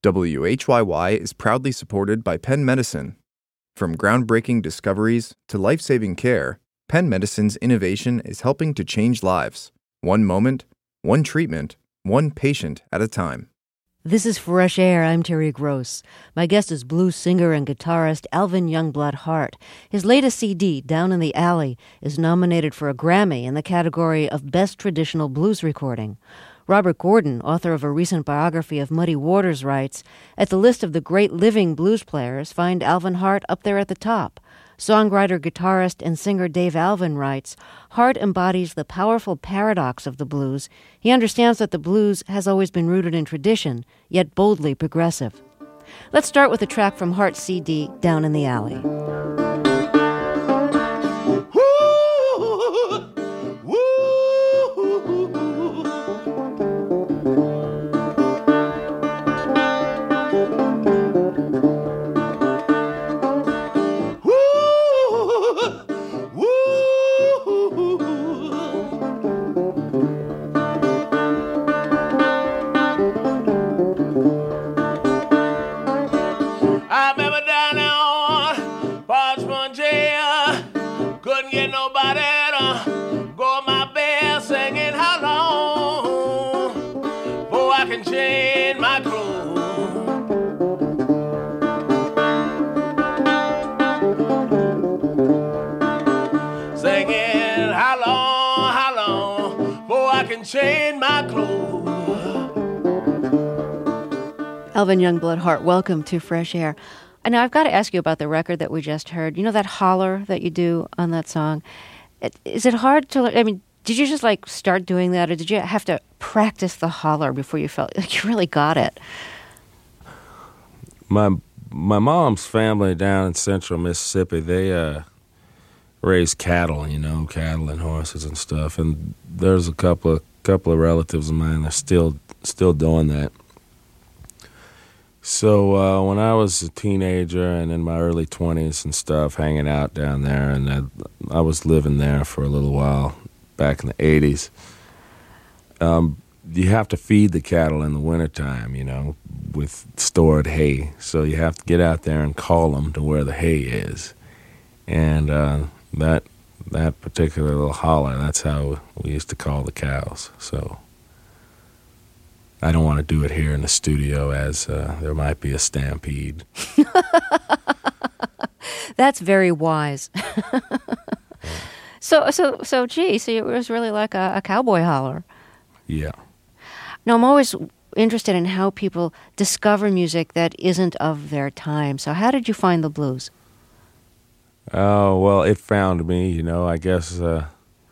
WHYY is proudly supported by Penn Medicine. From groundbreaking discoveries to life-saving care, Penn Medicine's innovation is helping to change lives. One moment, one treatment, one patient at a time. This is Fresh Air. I'm Terry Gross. My guest is blues singer and guitarist Alvin Youngblood Hart. His latest CD, Down in the Alley, is nominated for a Grammy in the category of Best Traditional Blues Recording. Robert Gordon, author of a recent biography of Muddy Waters, writes, "At the list of the great living blues players, find Alvin Hart up there at the top." Songwriter, guitarist, and singer Dave Alvin writes, "Hart embodies the powerful paradox of the blues. He understands that the blues has always been rooted in tradition, yet boldly progressive." Let's start with a track from Hart's CD, Down in the Alley. Alvin Youngblood Hart, welcome to Fresh Air. And now I've got to ask you about the record that we just heard. You know that holler that you do on that song? Is it hard to, did you just start doing that, or did you have to practice the holler before you felt like you really got it? My mom's family down in central Mississippi, they raise cattle, cattle and horses and stuff. And there's a couple of relatives of mine that are still doing that. So when I was a teenager and in my early 20s and stuff, hanging out down there, and I was living there for a little while back in the 80s, you have to feed the cattle in the wintertime, with stored hay. So you have to get out there and call them to where the hay is. And that particular little holler, that's how we used to call the cows. So I don't want to do it here in the studio, as there might be a stampede. That's very wise. So it was really like a cowboy holler. Yeah. Now, I'm always interested in how people discover music that isn't of their time. So how did you find the blues? Oh, well, it found me, I guess in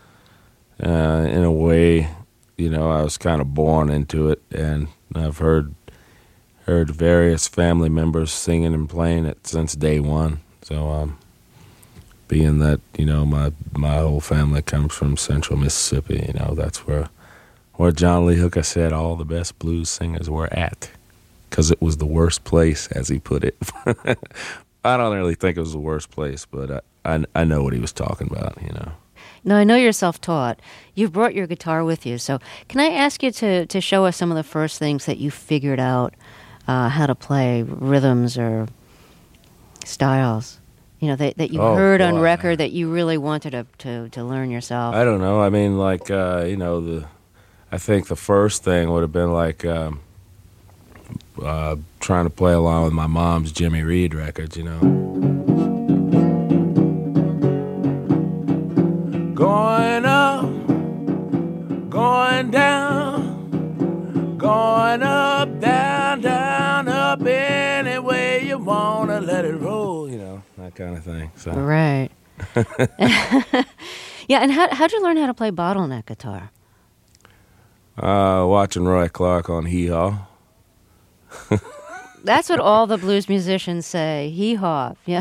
a way. I was kind of born into it, and I've heard various family members singing and playing it since day one. So, being that my whole family comes from Central Mississippi, that's where John Lee Hooker said all the best blues singers were at, because it was the worst place, as he put it. I don't really think it was the worst place, but I know what he was talking about, Now, I know you're self-taught. You've brought your guitar with you. So can I ask you to show us some of the first things that you figured out how to play, rhythms or styles, that you heard on record that you really wanted to learn yourself? I don't know. I think the first thing would have been trying to play along with my mom's Jimmy Reed records, Going up, going down, going up, down, down, up, any way you want to let it roll, that kind of thing. So. Right. Yeah, and how'd you learn how to play bottleneck guitar? Watching Roy Clark on Hee Haw. That's what all the blues musicians say, hee haw. Yeah.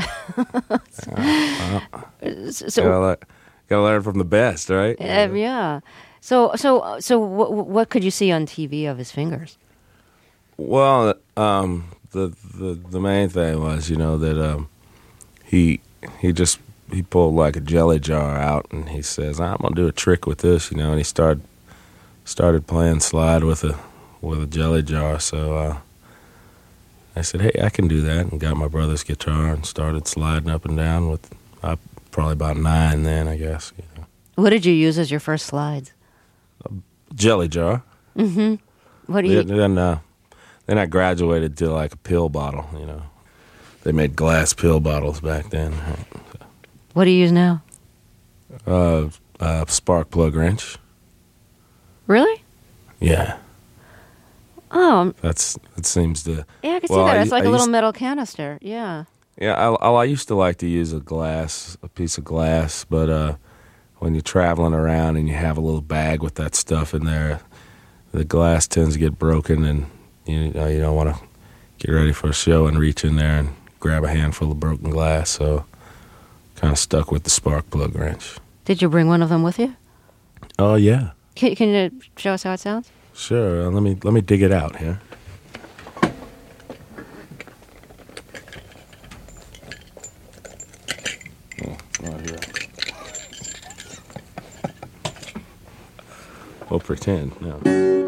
Gotta learn from the best, right? Yeah. So what could you see on TV of his fingers? Well, the main thing was, that he pulled like a jelly jar out, and he says, "I'm gonna do a trick with this," and he started playing slide with a jelly jar. So I said, hey, I can do that, and got my brother's guitar and started sliding up and down with probably about 9 then, I guess. You know. What did you use as your first slides? Jelly jar. Mm-hmm. What do you... Then I graduated to like a pill bottle, you know. They made glass pill bottles back then. What do you use now? Spark plug wrench. Really? Yeah. Oh. That seems to... Yeah, I can see that. It's like a little metal canister. Yeah. Yeah, I used to like to use a piece of glass, but when you're traveling around and you have a little bag with that stuff in there, the glass tends to get broken, and you don't want to get ready for a show and reach in there and grab a handful of broken glass, so kind of stuck with the spark plug wrench. Did you bring one of them with you? Oh, yeah. Can you show us how it sounds? Sure. Let me dig it out here. Right here. We'll pretend now.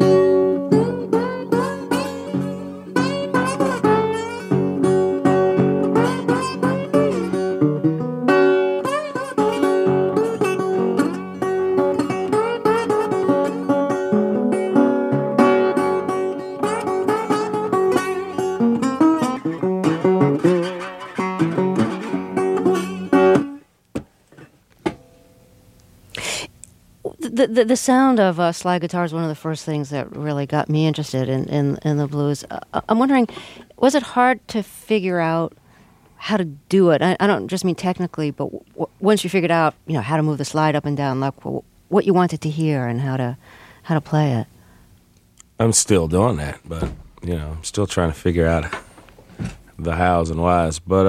The sound of slide guitar is one of the first things that really got me interested in the blues. I'm wondering, was it hard to figure out how to do it? I don't just mean technically, but once you figured out, how to move the slide up and down, like what you wanted to hear and how to play it. I'm still doing that, but I'm still trying to figure out the hows and whys. But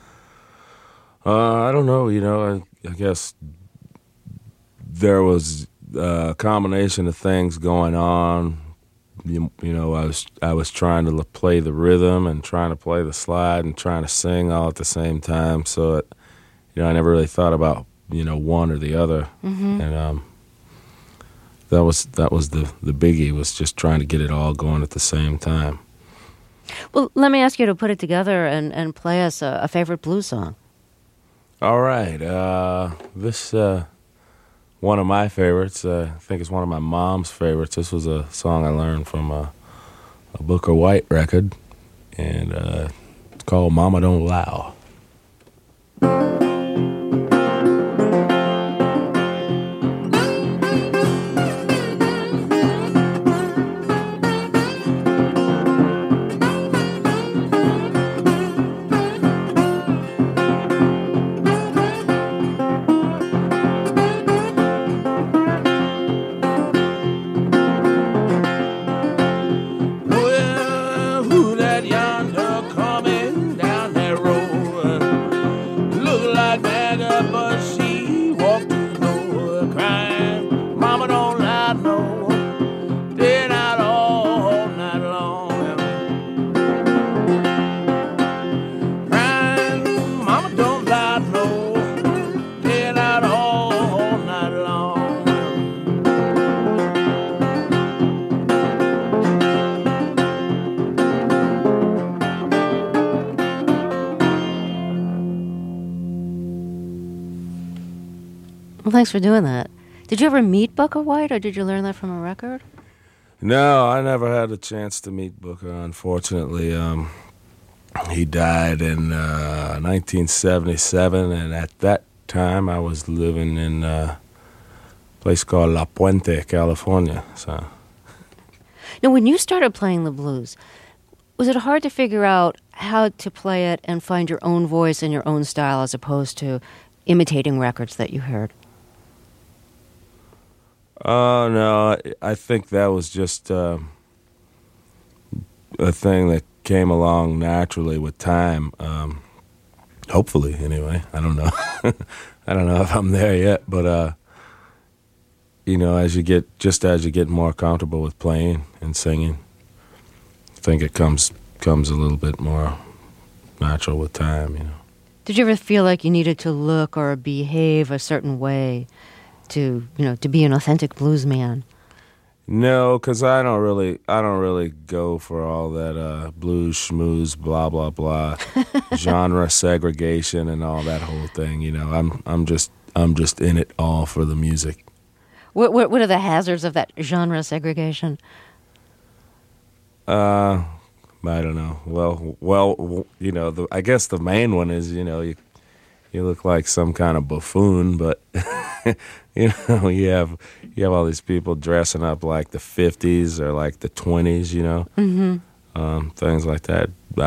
I don't know. I guess there was a combination of things going on. I was trying to play the rhythm and trying to play the slide and trying to sing all at the same time. So, I never really thought about one or the other. Mm-hmm. And that was the biggie, was just trying to get it all going at the same time. Well, let me ask you to put it together and play us a favorite blues song. All right. This one of my favorites. I think it's one of my mom's favorites. This was a song I learned from a Booker White record, and it's called Mama Don't Allow. Well, thanks for doing that. Did you ever meet Booker White, or did you learn that from a record? No, I never had a chance to meet Booker, unfortunately. He died in 1977, and at that time I was living in a place called La Puente, California. So. Now, when you started playing the blues, was it hard to figure out how to play it and find your own voice and your own style as opposed to imitating records that you heard? No, I think that was just a thing that came along naturally with time. Hopefully, anyway. I don't know. I don't know if I'm there yet, but as you get more comfortable with playing and singing, I think it comes a little bit more natural with time. Did you ever feel like you needed to look or behave a certain way to be an authentic blues man? No, because I don't really go for all that blues schmooze, blah blah blah, genre segregation and all that whole thing. I'm just in it all for the music. What are the hazards of that genre segregation? I don't know. Well, I guess the main one is, you look like some kind of buffoon, but you have all these people dressing up like the 50s or like the 20s, things like that.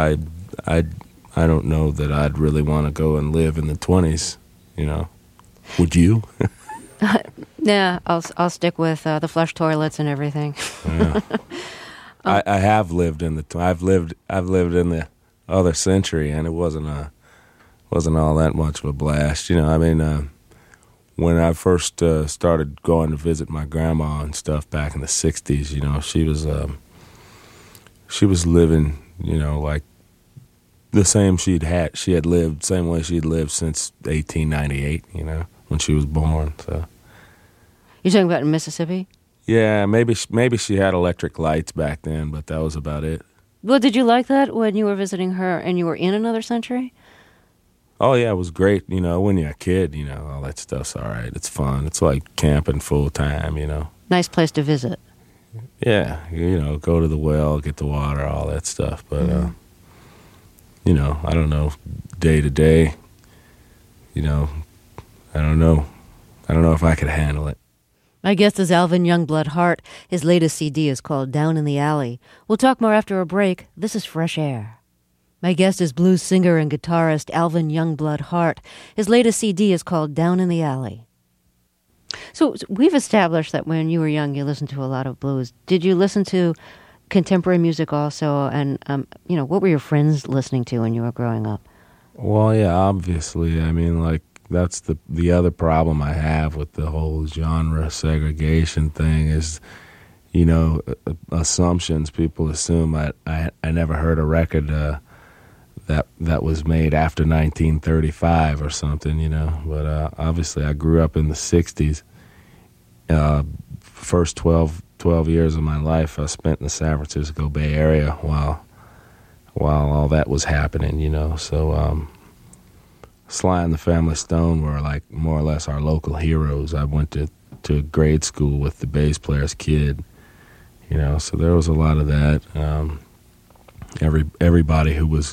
I don't know that I'd really want to go and live in the 20s, Would you? Yeah, I'll stick with the flush toilets and everything. Yeah. I have lived in I've lived in the other century, and it wasn't all that much of a blast. When I first started going to visit my grandma and stuff back in the 60s, she was living, like the same she had lived, same way she'd lived since 1898, when she was born. So. You're talking about in Mississippi? Yeah, maybe she had electric lights back then, but that was about it. Well, did you like that when you were visiting her and you were in another century? Oh, yeah, it was great. When you're a kid, all that stuff's all right. It's fun. It's like camping full time, Nice place to visit. Yeah, go to the well, get the water, all that stuff. But, I don't know, day to day, I don't know. I don't know if I could handle it. My guest is Alvin Youngblood Hart. His latest CD is called Down in the Alley. We'll talk more after a break. This is Fresh Air. My guest is blues singer and guitarist Alvin Youngblood Hart. His latest CD is called Down in the Alley. So we've established that when you were young, you listened to a lot of blues. Did you listen to contemporary music also? And, what were your friends listening to when you were growing up? Well, yeah, obviously. That's the other problem I have with the whole genre segregation thing is, assumptions. People assume I never heard a record that was made after 1935 or something, But obviously I grew up in the 60s. First 12 years of my life I spent in the San Francisco Bay Area while all that was happening, So Sly and the Family Stone were like more or less our local heroes. I went to grade school with the bass player's kid, so there was a lot of that. Everybody who was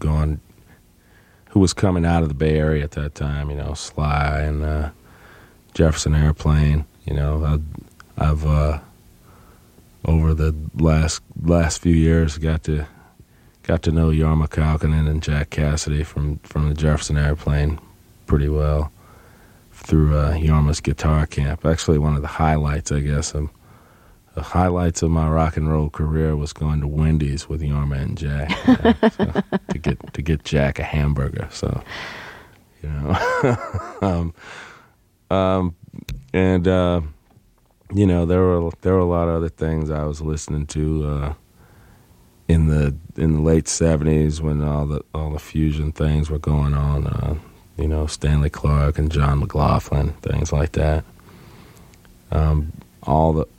coming out of the Bay Area at that time, Sly and Jefferson Airplane, I've over the last few years got to know Yarma Kalkinen and Jack Cassidy from the Jefferson Airplane pretty well through Yarma's guitar camp. Actually, one of the highlights, I guess, of my rock and roll career was going to Wendy's with Yarma and Jack so, to get Jack a hamburger. So, there were a lot of other things I was listening to. In the late 70s when all the fusion things were going on, Stanley Clarke and John McLaughlin, things like that. All the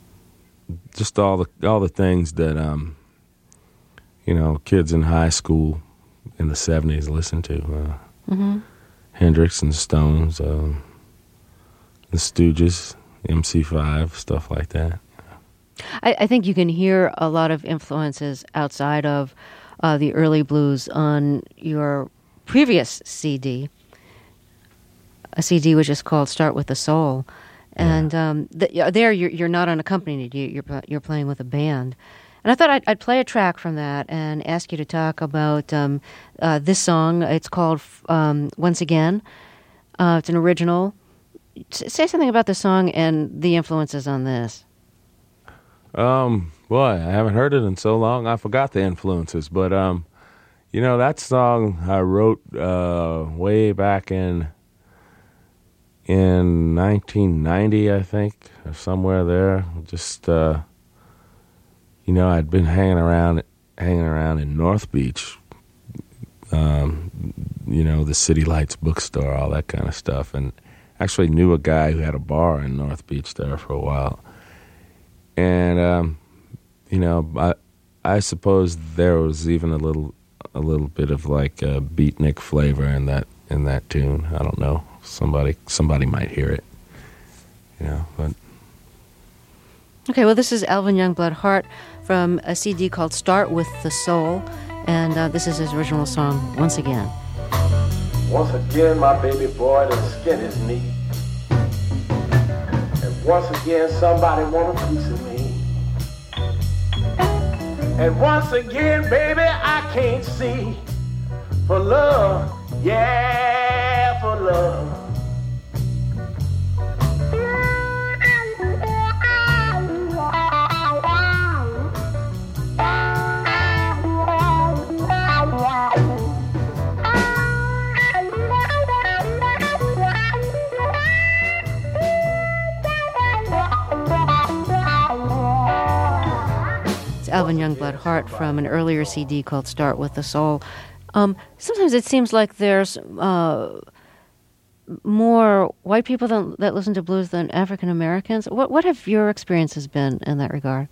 things that kids in high school in the 70s listened to. Hendrix and Stones, the Stooges, MC5, stuff like that. I think you can hear a lot of influences outside of the early blues on your previous CD, a CD which is called Start with the Soul. And there you're not unaccompanied, you're playing with a band. And I thought I'd play a track from that and ask you to talk about this song. It's called Once Again. It's an original. Say something about the song and the influences on this. Boy, I haven't heard it in so long. I forgot the influences, but that song I wrote way back in 1990, I think, or somewhere there. Just I'd been hanging around in North Beach, the City Lights bookstore, all that kind of stuff, and actually knew a guy who had a bar in North Beach there for a while. And I suppose there was even a little bit of like a beatnik flavor in that tune. I don't know. Somebody might hear it, but. Okay, well, this is Alvin Youngblood Hart from a CD called Start With the Soul, and this is his original song, Once Again. Once again, my baby boy, the skin is me. And once again, somebody want a piece of me. And once again, baby, I can't see. For love, yeah, for love. Alvin Youngblood Hart from an earlier CD called Start With the Soul. Sometimes it seems like there's more white people that listen to blues than African Americans. What have your experiences been in that regard?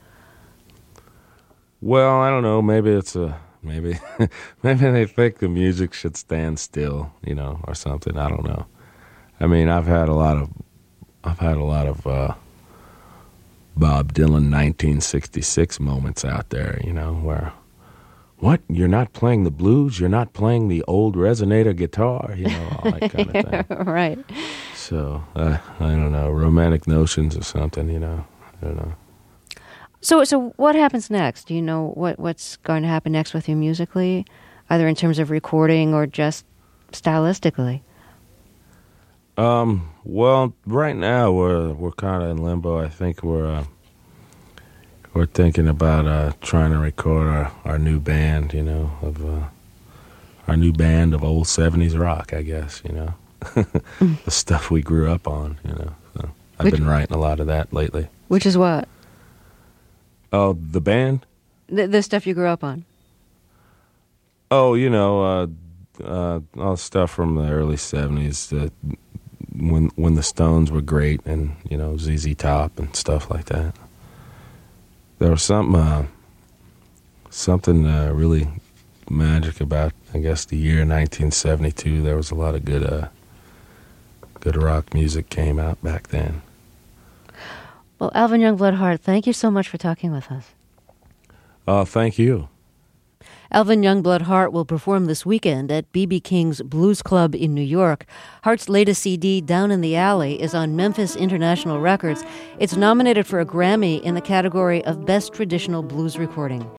Well, I don't know. Maybe maybe they think the music should stand still, or something. I don't know. I mean, I've had a lot of Bob Dylan 1966 moments out there, where, what? You're not playing the blues? You're not playing the old resonator guitar? All that kind of thing. Right. So, I don't know, romantic notions or something, I don't know. So what happens next? Do you know what's going to happen next with you musically, either in terms of recording or just stylistically? Well, right now we're kind of in limbo. I think we're thinking about trying to record our new band, our new band of old 70s rock, I guess, the stuff we grew up on, So I've been writing a lot of that lately. Which is what? Oh, the band? The stuff you grew up on. Oh, all the stuff from the early 70s, when the Stones were great, and ZZ Top and stuff like that. There was something really magic about, I guess, the year 1972. There was a lot of good rock music came out back then. Well, Alvin Youngblood Hart, thank you so much for talking with us. Thank you. Alvin Youngblood Hart will perform this weekend at B.B. King's Blues Club in New York. Hart's latest CD, Down in the Alley, is on Memphis International Records. It's nominated for a Grammy in the category of Best Traditional Blues Recording.